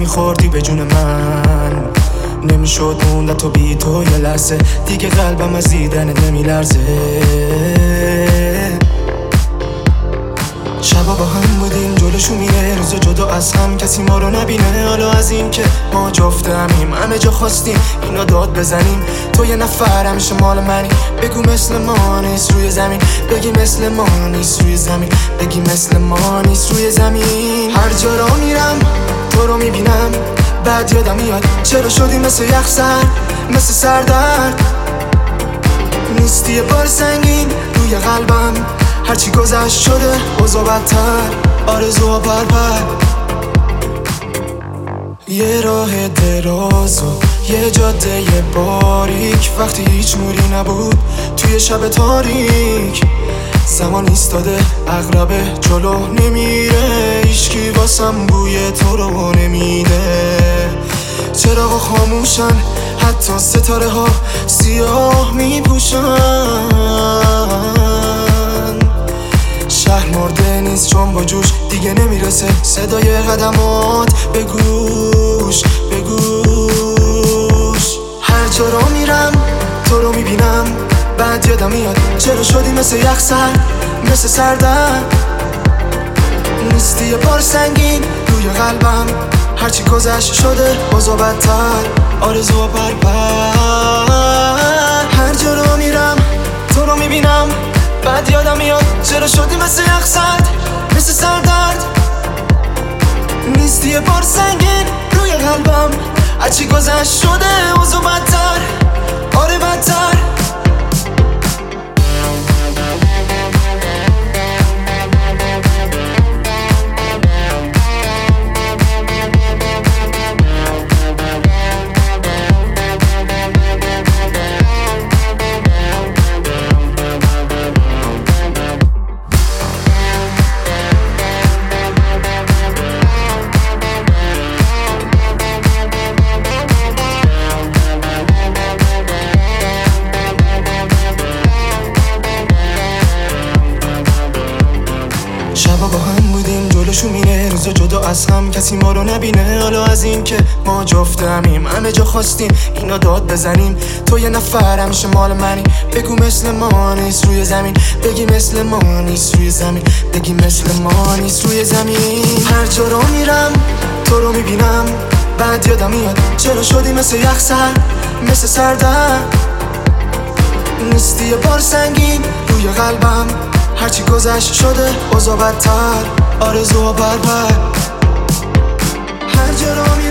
میخوردی به جون من، نمیشد موند تو بی تو یه لحظه دیگه، قلبم از دیدنت نمیلرزه. شبا با هم بودیم جلوشو میره، روز جدا از هم کسی ما رو نبینه. حالا از این که ما جفت همیم همه جا خواستیم اینا داد بزنیم، تو یه نفر همیشه مال منی. بگو مثل ما نیست روی زمین، بگی مثل ما نیست روی زمین، بگی مثل ما نیست روی زمین. هر جا را میرم تو رو میبینم، بعد یادم میاد چرا شدی مثل یخ سر، مثل سردرد. نیستی یه بار سنگین روی قلبم، هرچی گذشت شده اوضاع بدتر، آرزوها پرپر. یه راه دراز و یه جاده باریک، وقتی هیچ نوری نبود توی شب تاریک. زمان ایستاده عقربه جلو نمیره، هیچکی واسم بوی تو رو نمیده. چراغا خاموشن حتی ستاره ها سیاه میپوشن، شهر مرده نیست چون با جوش دیگه نمیرسه صدای قدمات به گوش به گوش. هر جا را میرم تو رو میبینم، بعد یادم میاد چرا شدی مثل یخ سر، مثل سردرد. نیستی یه بار سنگین روی قلبم، هرچی گذشت شده اوضاع بدتر، آرزوها پرپر. هر جا را میرم تو رو میبینم، بعد یادم میاد چرا شدی مثل یخ سرد، مثل سردرد. نیستی یه بار سنگین روی قلبم، هرچی گذشت شده اوضاع بدتر، آره بدتر. شبا با هم بودیم جلوشو میره، روز جدا از هم کسی ما رو نبینه. حالا از این که ما جفت همیم همه جا خواستیم اینا داد بزنیم، تو یه نفر همیشه مال منی. بگو مثل ما نیست روی زمین، بگی مثل ما نیست روی زمین، بگی مثل ما نیست روی زمین. هر جا رو میرم تو رو میبینم، بعد یادم میاد چرا شدی مثل یخ سر، مثل سردرد. نیستی یه بار سنگین روی قلبم، هرچی گذشت شده اوضاع بدتر، آرزوها پرپر. هر جا را